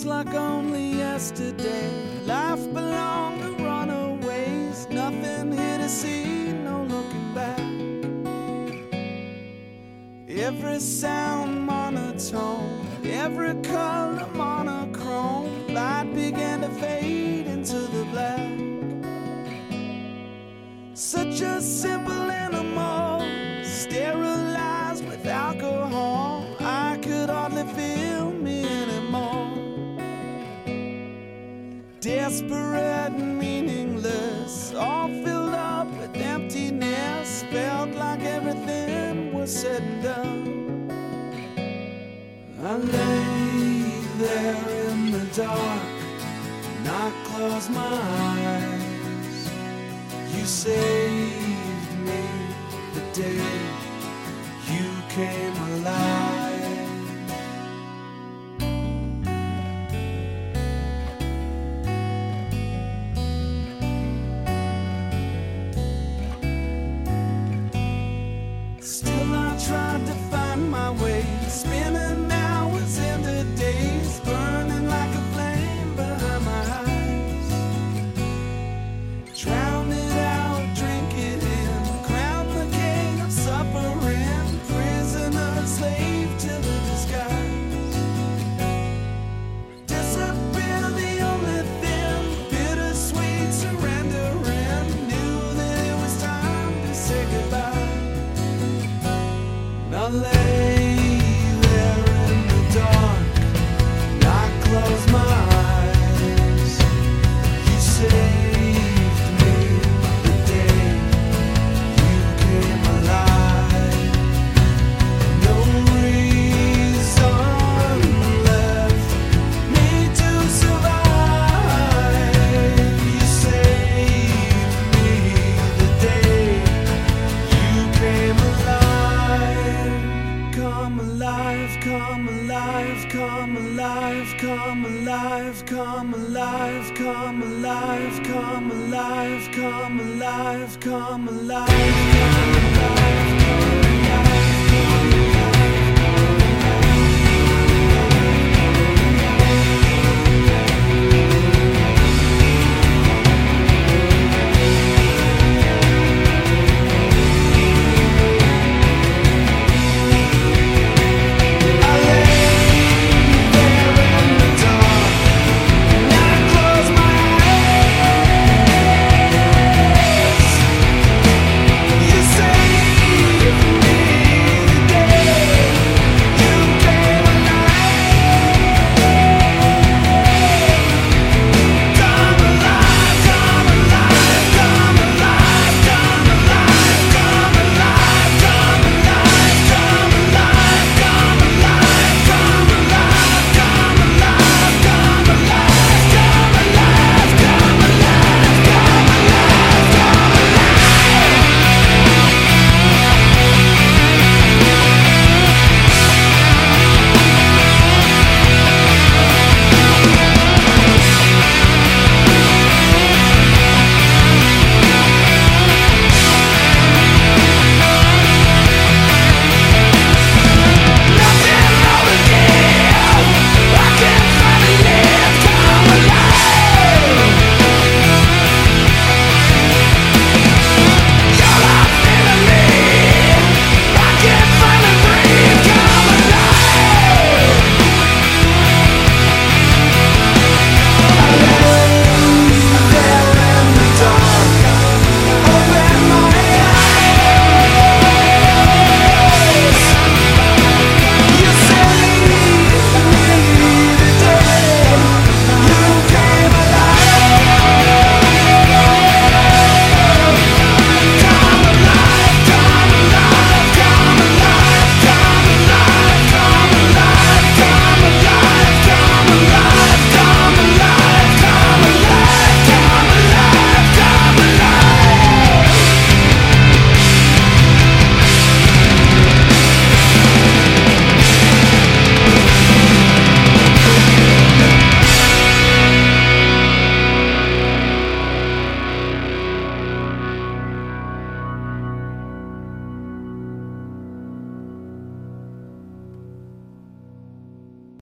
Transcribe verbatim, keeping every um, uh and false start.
like only yesterday. Life belonged to runaways. Nothing here to see, no looking back. Every sound monotone, every color monochrome. Light began to fade into the black. Such a simple animal, sterilized with alcohol. I could hardly feel me anymore. Desperate and meaningless, all filled up with emptiness. Felt like everything was said and done. I lay there in the dark and I closed my eyes. You saved me the day you came alive. Still I tried to find my way, spinning hours into days, burning like a flame behind my eyes. Drown it out, drink it in, crown the king of suffering, prisoner, slave to the disguise. Disappear the only thing, bittersweet surrendering. Knew that it was time to say goodbye. I lay there in the dark and I close my eyes. You saved me the day you came alive. No reason left me to survive. You saved me the day you came alive. Come alive, come alive, come alive, come alive, come alive, come alive, come alive, come alive, come alive, come alive.